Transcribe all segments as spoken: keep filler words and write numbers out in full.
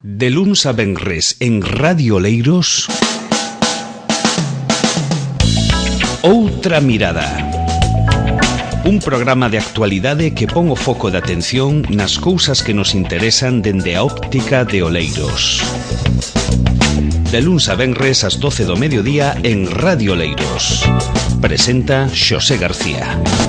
De luns a venres en Radio Oleiros, Outra Mirada. Un programa de actualidade que pon o foco de atención nas cousas que nos interesan dende a óptica de Oleiros. De luns a venres ás doce do mediodía en Radio Oleiros. Presenta Xosé García.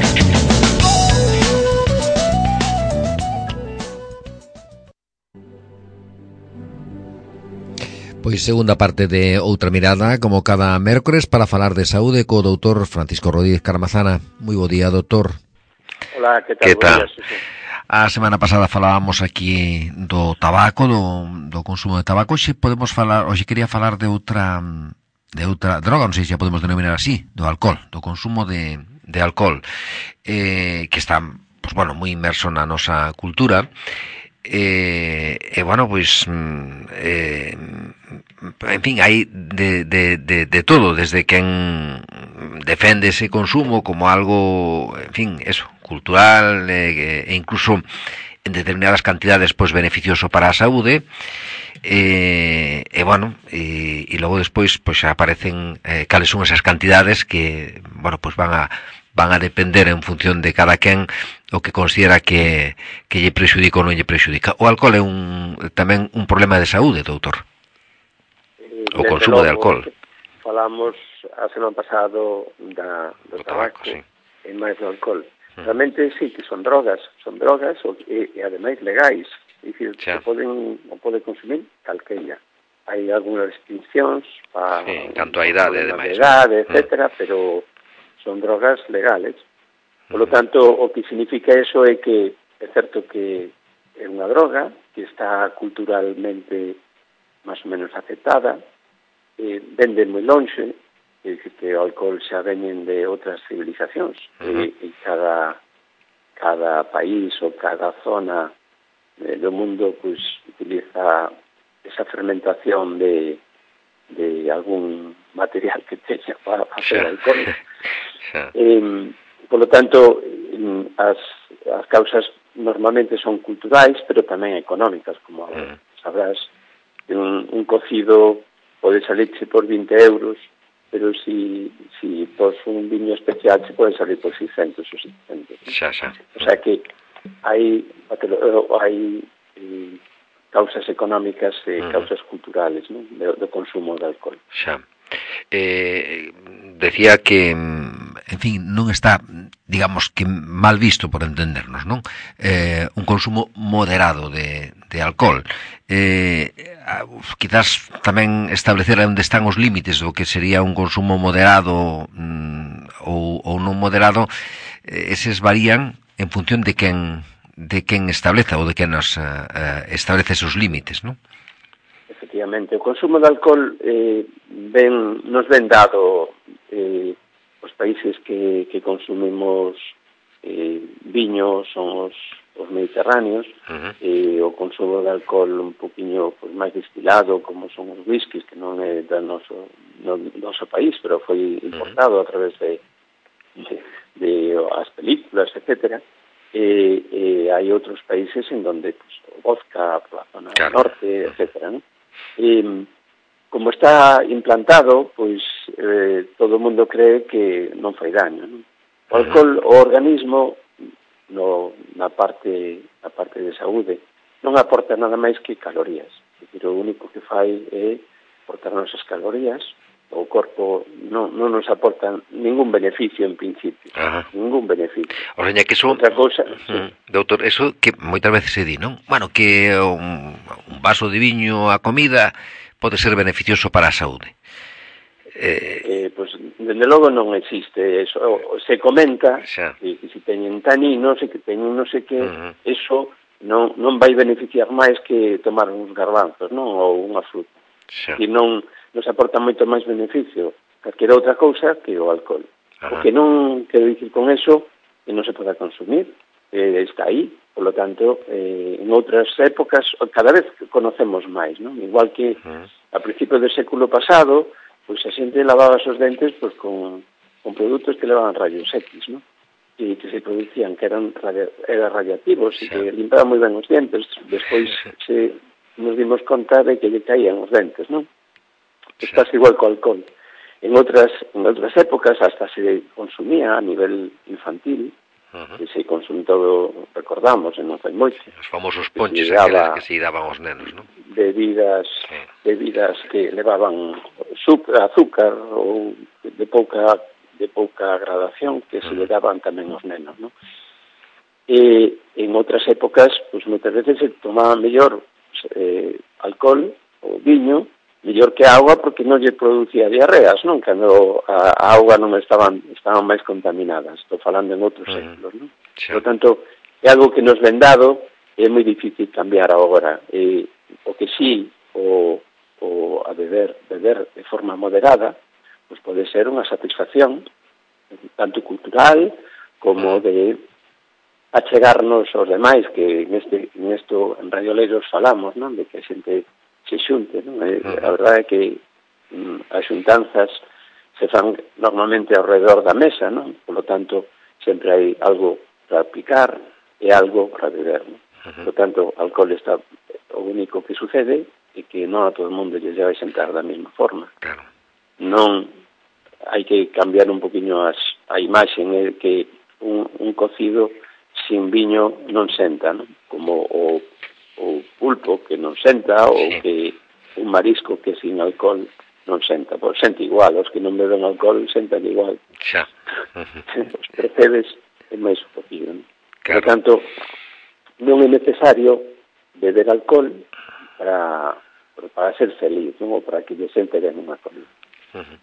Pois segunda parte de Outra Mirada, como cada mércores, para falar de saúde co doutor Francisco Rodríguez Carmazana. Moi bo día, doutor. Hola, que tal? Que tal? A semana pasada falábamos aquí do tabaco, do, do consumo de tabaco. Hoxe podemos falar, hoxe quería falar de outra de outra droga, non sei se a podemos denominar así, do alcohol, do consumo de, de alcohol, eh, que está, pues, bueno, moi inmerso na nosa cultura. E, eh, eh, bueno, pois eh, en fin, hai de, de, de, de todo, desde quen defende ese consumo como algo, en fin, eso, cultural, eh, e incluso en determinadas cantidades pois beneficioso para a saúde, e, e bueno, e, e logo despois pois aparecen eh, cales son esas cantidades que, bueno, pois van a van a depender en función de cada quen o que considera que, que lle prexudica ou non lle prexudica. O alcohol é un tamén un problema de saúde, doutor? O consumo de alcohol. Falamos a semana pasado da, do, do tabaco, tabaco sí. E máis do alcohol. Hmm. Realmente sí que son drogas, son drogas e, e ademais legais. É dicir, que poden, o pode consumir calqueira. Hai algunhas restriccións para sí, tanto a idade, ademais, idade, etcétera, hmm. pero son drogas legales. Por lo tanto, o que significa eso é que é certo que é unha droga que está culturalmente máis ou menos aceptada, eh, vende moi longe, é dicir que o alcohol xa venen de outras civilizacións, uh-huh. e, e cada, cada país ou cada zona eh, do mundo pues, utiliza esa fermentación de, de algún material que teña para facer alcohol. Eh, por lo tanto, as, as causas normalmente son culturais, pero tamén económicas, como mm. sabrás, un, un cocido pode salirse por vinte euros, pero si, si pos un viño especial se pode salir por seiscentos ou setecentos. Xa, xa. O sea que hai, hai eh, causas económicas e mm. causas culturales, ¿no? do, do consumo de alcohol. Xa. Eh, decía que, en fin, non está, digamos que mal visto, por entendernos, non? Eh, un consumo moderado de, de alcohol. Eh, quizás tamén establecer onde están os límites do que sería un consumo moderado mm, ou, ou non moderado, eh, eses varían en función de quen, de quen estableza ou de quen nos uh, establece esos límites, non? Efectivamente, o consumo de alcohol eh, ben, nos ven dado eh, os países que, que consumimos eh, viño son os, os mediterráneos, uh-huh. e o consumo de alcohol un poquinho pues, máis destilado, como son os whiskies, que non é do noso, no, noso país, pero foi importado uh-huh. a través de, de, de as películas, etcétera. E, e hai outros países en donde pues, o vodka, a zona claro. norte, etcétera, ¿no? E, como está implantado, pois eh, todo o mundo cree que non fai daño, non? O alcohol, o organismo, no, na parte na parte de saúde, non aporta nada máis que calorías. É dicir, o único que fai é aportarnos as calorías. O corpo non, non nos aporta ningún beneficio en principio. Ajá. Ningún beneficio. O sea, que eso... Outra cousa... Uh, sí. Doutor, eso que moitas veces se di, non? Bueno, que un, un vaso de viño a comida pode ser beneficioso para a saúde. Eh, eh, pois, pues, dende logo non existe eso. Se comenta xa. que, que se teñen taninos e que teñen non sei que, uh-huh. eso non, non vai beneficiar máis que tomar uns garbanzos, non? Ou unha fruta. Xa. E non... nos aporta moito máis beneficio calquera outra cousa que o alcohol. Ajá. O que non quero dicir con eso que non se poda consumir, eh, está aí, por lo tanto, eh, en outras épocas cada vez conocemos máis, non? Igual que uh-huh. a principios do século pasado, pois a xente lavaba os dentes pois, con, con produtos que levaban rayos X, non? E que se producían, que eran, radia, eran radiativos, sí. e que limpaban moi ben os dientes. Despois se nos dimos conta de que lle caían os dentes, non? Estás igual co alcohol. En outras, en outras épocas hasta se consumía a nivel infantil, uh-huh. que se consume todo, recordamos, e non foi moito. Os famosos ponches aqueles que se daban aos nenos, non? Bebidas, sí. bebidas que levaban azúcar ou de pouca de pouca gradación que uh-huh. se le daban tamén aos nenos, non? E en outras épocas, pois moitas veces se tomaba mellor eh, alcohol ou viño, mellor que a auga porque non lle producía diarreas, non? Cando a, a auga non estaban estaban máis contaminadas. Estou falando en outros uh-huh. séculos, non? Sí. Por tanto, é algo que nos ven dado e é moi difícil cambiar agora. E o que sí, o, o a beber, beber de forma moderada, pois pode ser unha satisfacción, tanto cultural como uh-huh. de achegarnos aos demais, que neste, nesto en Radio Oleiros falamos, non? De que a xente se xunte, non? E, uh-huh. a verdade é que mm, as xuntanzas se fan normalmente ao redor da mesa, non? Por lo tanto, sempre hai algo para aplicar e algo para beber, non? Uh-huh. Por lo tanto, o alcohol está, o único que sucede é que non a todo o mundo lle vai sentar da mesma forma. Claro. Non hai que cambiar un poquinho as, a imaxe, é que un, un cocido sin viño non senta, non? Como o o pulpo que non senta, ou sí. que un marisco que sin alcohol non senta. Pois sente igual, os que non beben alcohol sentan igual. Xa. Uh-huh. Os percebes é máis un poquinho, non? Claro. Por tanto, non é necesario beber alcohol para, para ser feliz, non? Ou para que lle sente ben unha comida. Uh-huh.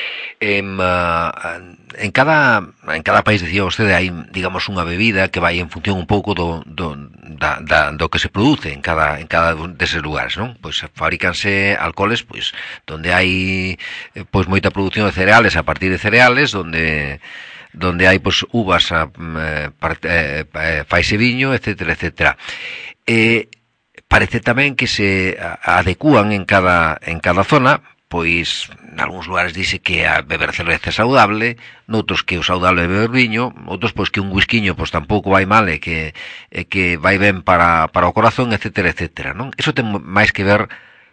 En, uh, en cada en cada país, decía vostede, hai, digamos, unha bebida que vai en función un pouco do, do, da, da, do que se produce en cada en cada deses lugares, non? Pois fabricanse alcoholes, pois, donde hai pois moita produción de cereales a partir de cereales, donde donde hai pois uvas a, eh, eh, faise viño, etcétera, etcétera. Eh, parece tamén que se adecúan en cada en cada zona. Pois, en algúns lugares dice que a beber cerveza é saudable, noutros que o saudable é beber viño, outros pois que un whisquiño pois tampouco vai mal e que e que vai ben para, para o corazón, etcétera, etcétera, non? Eso ten máis que ver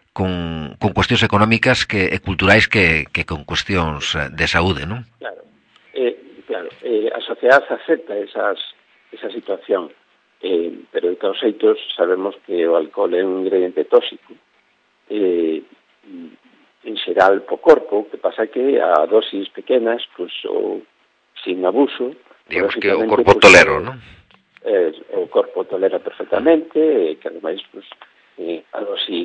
con, con cuestións económicas que, e culturais que, que con cuestións de saúde, non? Claro, eh, claro eh, a sociedade acepta esas, esa situación, eh, pero de todos xeitos sabemos que o alcohol é un ingrediente tóxico, eh, en xeral po corpo, que pasa que a dosis pequenas, pues, o sin abuso, digamos que o corpo pues, tolero, non? Eh, o corpo tolera perfectamente, e que ademais pues, eh, a dosis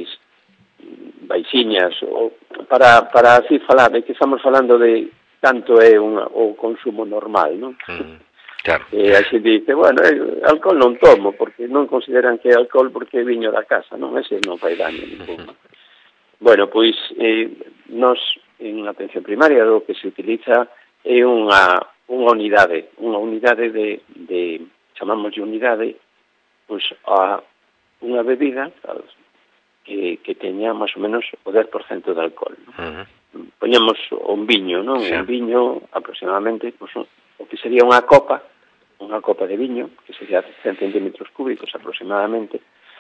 baixiñas, o, para, para así falar, é que estamos falando de tanto é un, o consumo normal, non? Mm, claro. E a xente dice, bueno, eh, alcohol non tomo, porque non consideran que é alcohol porque é viño da casa, non? Ese non fai daño ningún. Uh-huh. Bueno, pois, eh, nos, en atención primaria, o que se utiliza é unha, unha unidade, unha unidade de, de chamamos de unidade, pois, a unha bebida que, que teña máis ou menos o dez por cento de alcohol. Uh-huh. Poñemos un viño, non? Sí. Un viño, aproximadamente, pois, o que sería unha copa, unha copa de viño, que sería cen centímetros cúbicos aproximadamente.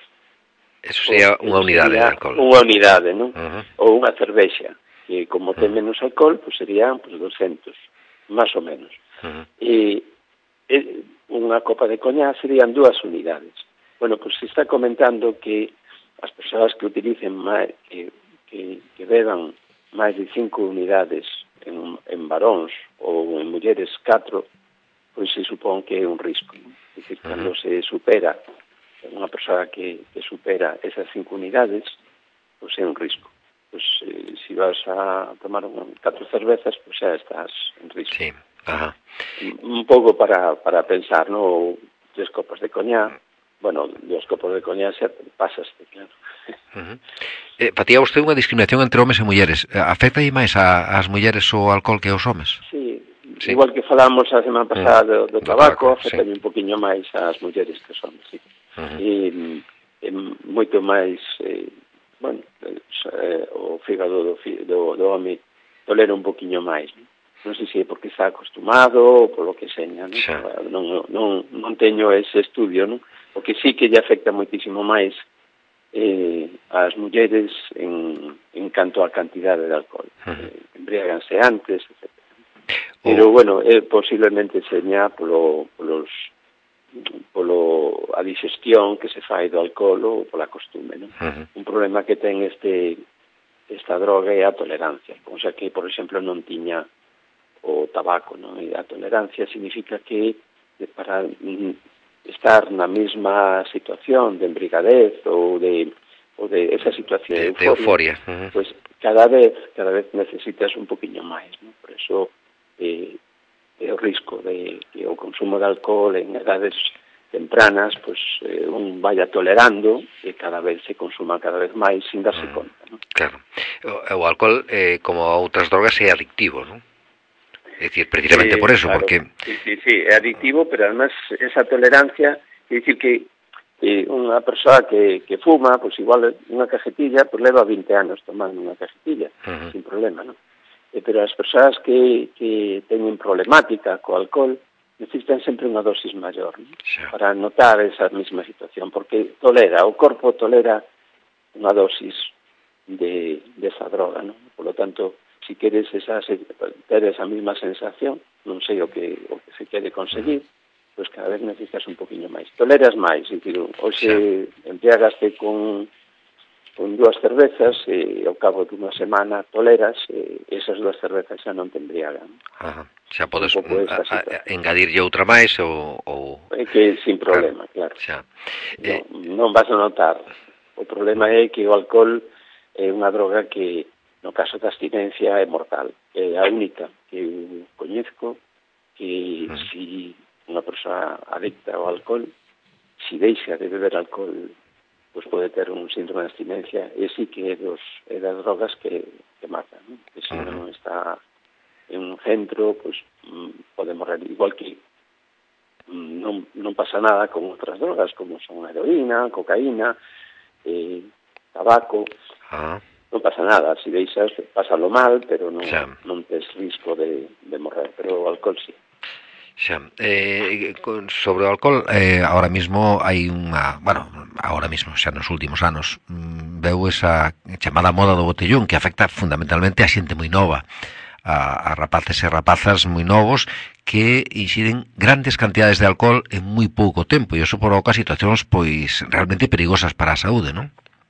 Eso sería unha unidade de alcohol. Unha unidade, non? Uh-huh. Ou unha cervexa, que como ten uh-huh. menos alcohol, pues serían pues, doscientos, máis ou menos. Uh-huh. E, e unha copa de coñac serían dúas unidades. Bueno, pues se está comentando que as persoas que utilicen máis, que, que, que beban máis de cinco unidades en, en varóns ou en mulleres catro, pois se supón que é un risco, non? É dicir, uh-huh. cando se supera unha persoa que, que supera esas cinco unidades, pois é un risco. Pois eh, se vas a tomar un, catro cervezas, pois xa estás en risco. Sí, ajá. Un, un pouco para, para pensar, ¿no? Tres copas de coñac, bueno, dos copos de coñac xa pasaste, claro. Uh-huh. Eh, Patía vostede unha discriminación entre homes e mulleres. Afecta aí máis a, as mulleres o alcohol que aos homes? Sí. Sí. Igual que falamos a semana pasada mm. do, do, do tabaco, afecta sí. un poquinho máis ás mulleres que son, sí. Uh-huh. E, e moito máis, eh, bueno, eh, o fígado do, do, do home tolera un poquinho máis, non? Non sei se é porque está acostumado ou polo que seña, non? Sí. Non, non, non teño ese estudio, non? O que sí que lle afecta moitísimo máis eh, as mulleres en, en canto á cantidade de alcohol. Uh-huh. Eh, embriáganse antes, etcétera. Pero, oh. bueno, eh, posiblemente seña polo, polos, polo a digestión que se fai do alcohol ou pola costume, non? Uh-huh. Un problema que ten este esta droga é a tolerancia. O sea que, por exemplo, non tiña o tabaco, non? E a tolerancia significa que para estar na mesma situación de embriagadez ou de ou de esa situación de, de euforia, uh-huh. Pues cada vez cada vez necesitas un poquinho máis, ¿no? Por eso eh, é o risco de que o consumo de alcohol en edades tempranas, pues eh, un vaya tolerando e cada vez se consuma cada vez máis sin darse uh-huh. conta, ¿no? Claro. O, o alcohol, eh, como outras drogas, é adictivo, ¿no? Es decir, precisamente sí, por eso, claro. porque... Sí, sí, sí, é adictivo, pero además esa tolerancia, é dicir que eh, unha persoa que, que fuma, pues igual unha cajetilla, pues leva vinte anos tomando unha cajetilla, uh-huh. sin problema, ¿no? Eh, pero as persoas que, que teñen problemática co alcohol necesitan sempre unha dosis maior, ¿no? Sí. Para notar esa mesma situación, porque tolera, o corpo tolera unha dosis de, de esa droga, ¿no? Por lo tanto, si queres esa, ter esa mesma sensación, non sei o que, o que se quere conseguir, pois pues cada vez necesitas un poquinho máis. Toleras máis, é dicir, hoxe sí. embriagaste con, con dúas cervezas e ao cabo dunha semana toleras e esas dúas cervezas xa non te embriagan. Ajá. Xa podes engadirlle outra máis ou... ou... É que sin problema, claro. claro. Eh... Non, non vas a notar. O problema é que o alcohol é unha droga que no caso da abstinencia é mortal. É a única que eu coñezco que mm. si unha persoa adicta ao alcohol, si deixa de beber alcohol, pues pode ter un síndrome de abstinencia, e sí que é, dos, é das drogas que, que matan, ¿no? Que se mm. non está en un centro, pues pode morrer. Igual que non, non pasa nada con outras drogas, como son a heroína, cocaína, eh, tabaco... Ah. Non pasa nada, se deixas, pásalo mal, pero non, non tes risco de, de morrer, pero o alcohol sí. Xa, eh, sobre o alcohol, eh, ahora mismo hai unha, bueno, ahora mismo, xa nos últimos anos, mmm, veu esa chamada moda do botellón que afecta fundamentalmente a xente moi nova, a, a rapaces e rapazas moi novos que inxiden grandes cantidades de alcohol en moi pouco tempo, e iso provoca situacións pois realmente perigosas para a saúde, non?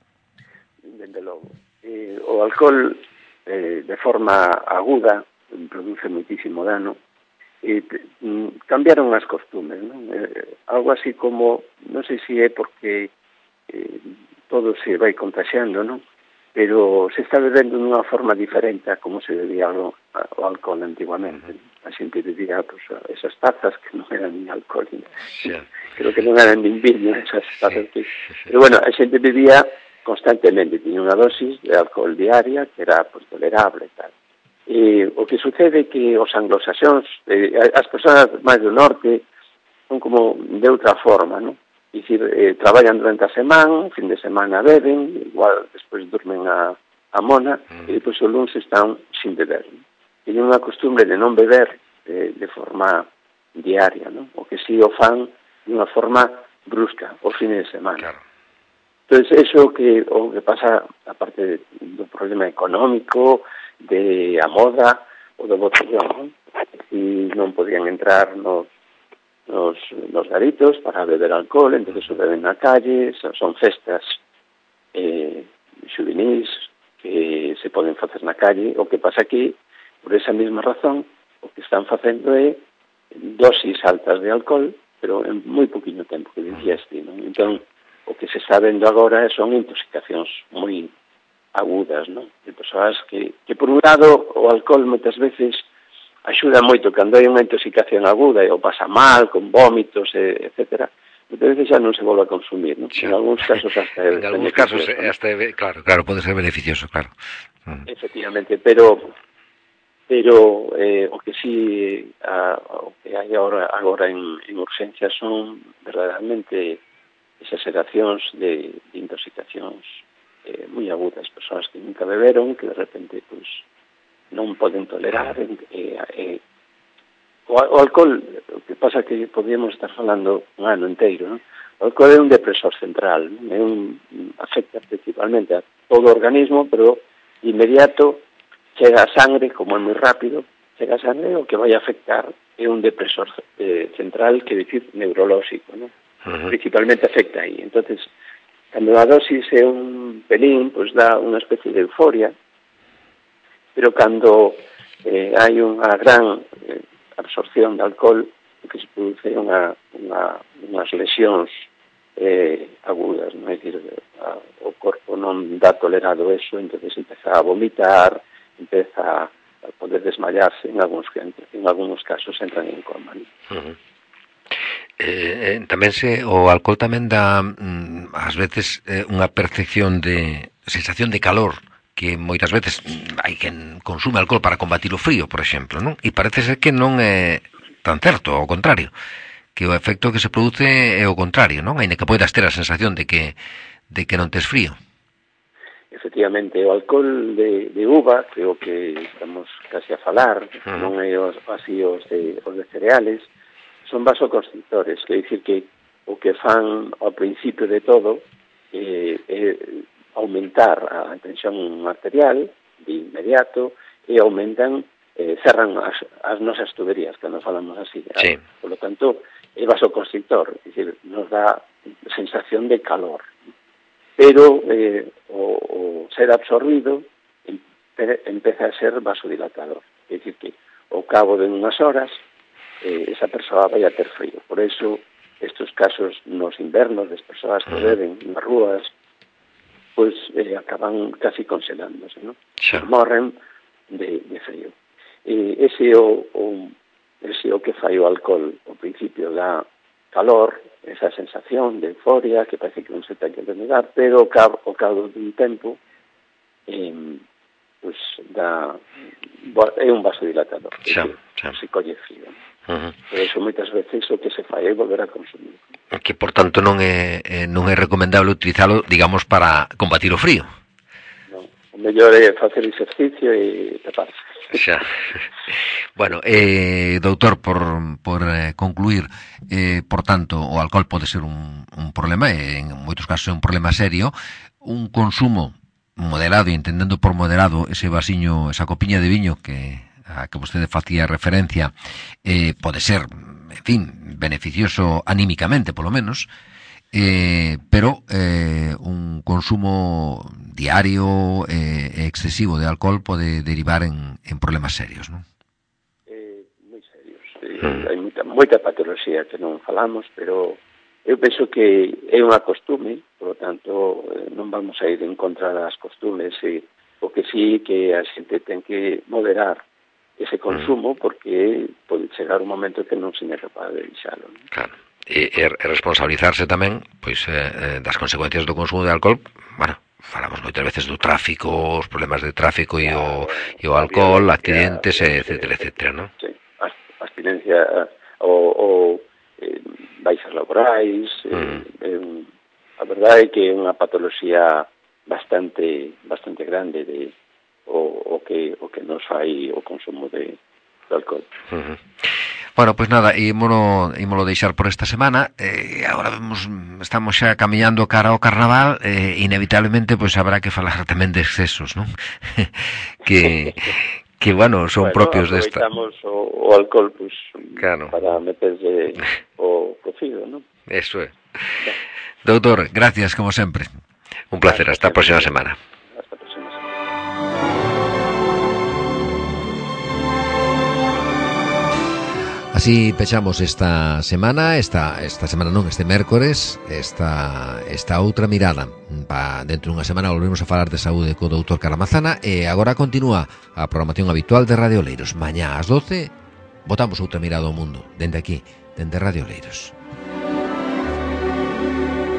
O alcohol eh, de forma aguda produce muitísimo dano e eh, cambiaron as costumes, ¿no? Eh, algo así como, non sei se é porque eh, todo se vai contagiando, ¿no? Pero se está bebendo dunha forma diferente a como se bebía o, o alcohol antiguamente, ¿no? A xente bebía pues, esas tazas que non eran ni alcohol, ¿no? Sí. Creo que non eran nin viño esas tazas que... Pero bueno, a xente bebía constantemente, tiña unha dosis de alcohol diaria que era pues, tolerable e tal. E o que sucede é que os anglosaxóns, eh, as persoas máis do norte, son como de outra forma, non? Dicir, eh, traballan durante a semana, fin de semana beben, igual despois durmen a, a mona, mm. e depois o lunes están sin beber. ¿No? Tienen unha costumbre de non beber eh, de forma diaria, non? O que si o fan de unha forma brusca, o fin de semana. Claro. Entonces, eso que o que pasa, aparte do problema económico, de a moda, o do botellón, e non podían entrar nos, nos, nos garitos para beber alcohol, entonces o beben na calle, son festas eh, xuvenís que se poden facer na calle, o que pasa que, por esa mesma razón, o que están facendo é dosis altas de alcohol, pero en moi poquinho tempo que digeste, non? Entón, o que se está vendo agora son intoxicacións moi agudas, non? De persoas que, que por un lado, o alcohol moitas veces axuda moito cando hai unha intoxicación aguda e o pasa mal, con vómitos, etcétera. Moitas veces xa non se volve a consumir, non? Sí. En algúns casos hasta é en algúns casos, hasta é, claro, claro, pode ser beneficioso, claro. Mm. Efectivamente, pero pero eh, o que sí a, o que hai agora, agora en, en urgencia son verdadeiramente exageracións de, de intoxicacións eh, moi agudas, persoas que nunca beberon, que de repente pues, non poden tolerar eh, eh, o, o alcohol, o que pasa que podíamos estar falando un ano inteiro, non? O alcohol é un depresor central, non? É un, afecta principalmente naturalmente a todo o organismo, pero de inmediato chega a sangre, como é moi rápido, chega a sangre o que vai afectar é un depresor eh, central, que decir neurolóxico, ¿no? Uh-huh. Principalmente afecta aí. Entonces, cando a dosis é un pelín, pues dá unha especie de euforia, pero cando eh, hai unha gran eh, absorción de alcohol, o que se produce unha, unha, unhas lesións eh, agudas, non é dicir, a, o corpo non dá tolerado eso, entonces empeza a vomitar, empeza a poder desmayarse, en algúns, en algúns casos entran en coma. Uh-huh. Eh, tamén se o alcohol tamén dá mm, ás veces eh, unha percepción de sensación de calor, que moitas veces hai quen consume alcohol para combatir o frío, por exemplo, non? E parece ser que non é tan certo, ao contrario, que o efecto que se produce é o contrario, non? Aínda que poidas ter a sensación de que de que non tes frío. Efectivamente, o alcohol de, de uva, que é o que estamos casi a falar, uh-huh. non é os, así os de, os de cereales, son vasoconstrictores, que é dicir que o que fan ao principio de todo é eh, eh, aumentar a tensión arterial de inmediato e aumentan, eh, cerran as, as nosas tuberías, que nos falamos así. Sí. Por lo tanto, é vasoconstrictor, é dicir, nos dá sensación de calor. Pero eh, o, o ser absorbido empe, empeza a ser vasodilatador. É dicir que ao cabo de unhas horas eh, esa persoa vai a ter frío. Por eso, estes casos nos invernos das persoas que beben nas rúas, pois eh, acaban casi congelándose, ¿no? Xa. Morren de, de frío. E ese o, o, ese o que fai o alcohol, ao principio dá calor, esa sensación de euforia, que parece que non se ten que negar, pero ao cabo, ao cabo dun tempo, eh, pois dá, é un vasodilatador, xa, que xa. se colle frío. Uh-huh. Por eso moitas veces o que se fai é volver a consumir. Que, por tanto, non é, non é recomendable utilizalo, digamos, para combatir o frío. Non, o mellor é facer exercicio e taparse. Xa. Bueno, eh, doutor, por, por eh, concluir, eh, por tanto, o alcohol pode ser un, un problema, e en moitos casos é un problema serio, un consumo moderado, e entendendo por moderado ese vasiño, esa copiña de viño que a que vostede facía referencia, eh, pode ser, en fin, beneficioso anímicamente, polo menos, eh, pero eh, un consumo diario e eh, excesivo de alcohol pode derivar en, en problemas serios, non? Eh, moi serios. Eh, mm. Hai moita, moita patoloxía que non falamos, pero eu penso que é unha costume, por lo tanto, eh, non vamos a ir en contra das costumes, e o que sí que a xente ten que moderar ese consumo, porque pode chegar un momento que non se é capaz de deixalo, non? Claro. E, e responsabilizarse tamén, pois, eh, das consecuencias do consumo de alcohol. Bueno, falamos moitas veces do tráfico, os problemas de tráfico e o, e o alcohol, accidentes, etcétera, etcétera, non? Sí, abstinencia ou, ou eh, baixas laborais, mm. eh, eh, a verdade é que é unha patoloxía bastante bastante grande de o, o que o que nos fai o consumo de, de alcohol. Uh-huh. Bueno, pois pues nada, ímolo, ímolo deixar por esta semana. Eh, agora vemos, estamos xa camiñando cara ao carnaval, eh, inevitablemente pois pues, habrá que falar tamén de excesos, non? que que bueno, son bueno, propios desta. Aproveitamos o, o alcohol pues, claro, para meterse o cocido, non? Eso é. Doutor, gracias como sempre. Un placer, hasta a próxima semana. Así pechamos esta semana, esta esta semana non, este mércores, esta esta outra mirada. Pa dentro dunha semana volvemos a falar de saúde co doutor Caramazana e agora continúa a programación habitual de Radio Oleiros. Mañá ás doce botamos outra mirada ao mundo, dende aquí, dende Radio Oleiros.